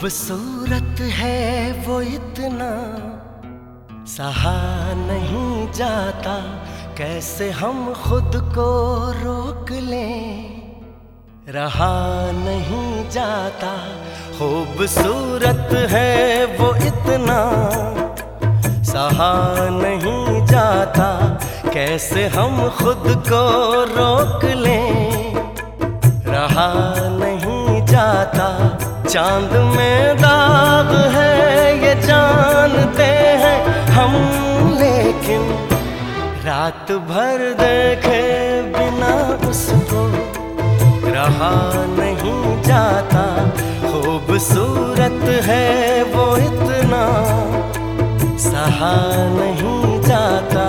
खूबसूरत है वो इतना, सहा नहीं जाता। कैसे हम खुद को रोक लें, रहा नहीं जाता। खूबसूरत है वो इतना, सहा नहीं जाता। कैसे हम खुद को रोक लें, रहा नहीं जाता। चांद में दाग है ये जानते हैं हम, लेकिन रात भर देखे बिना उसको रहा नहीं जाता। खूबसूरत है वो इतना, सहा नहीं जाता।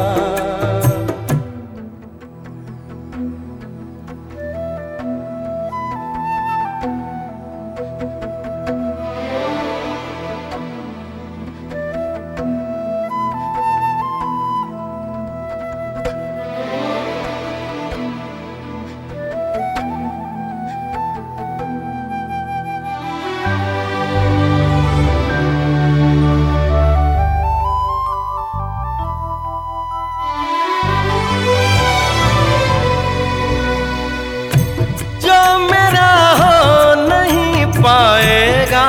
पाएगा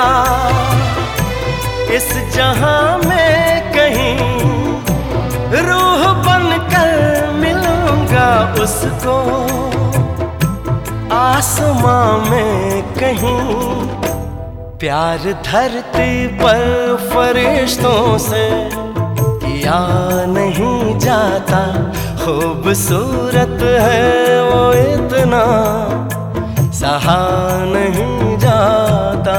इस जहां में कहीं, रूह बनकर मिलूंगा उसको आसमां में कहीं। प्यार धरती पर फरिश्तों से किया नहीं जाता। खूबसूरत है वो इतना, सहा नहीं जाता।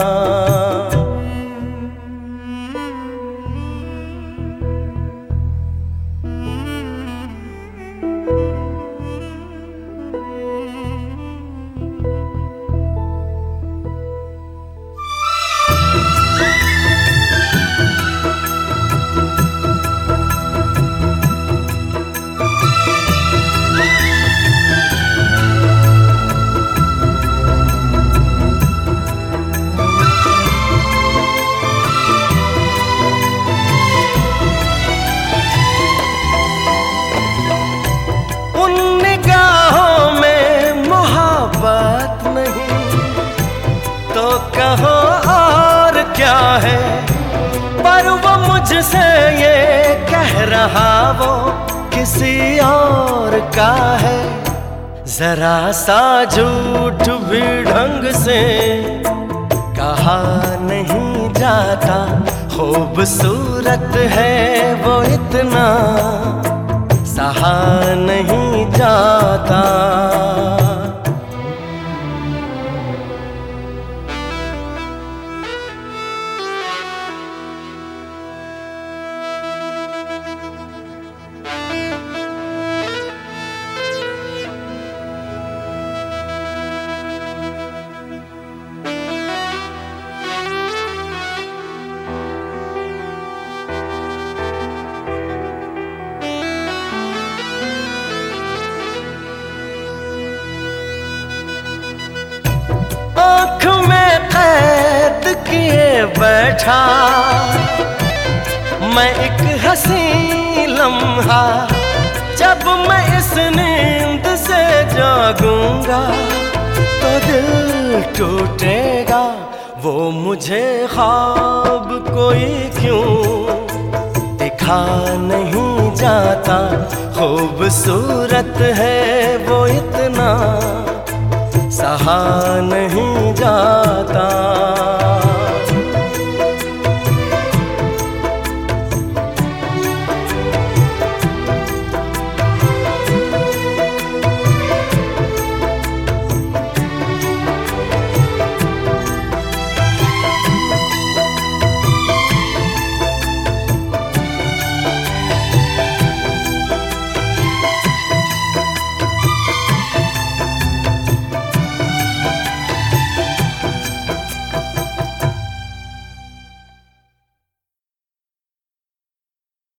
तो कहो और क्या है, पर वो मुझसे ये कह रहा वो किसी और का है। जरा सा झूठ भी ढंग से कहा नहीं जाता। खूबसूरत है वो इतना, सहा नहीं जाता। आँख में कैद किए बैठा मैं एक हंसी लम्हा, जब मैं इस नींद से जागूंगा तो दिल टूटेगा। वो मुझे ख्वाब कोई क्यों दिखा नहीं जाता। खूबसूरत है वो इतना, सहा नहीं जाता।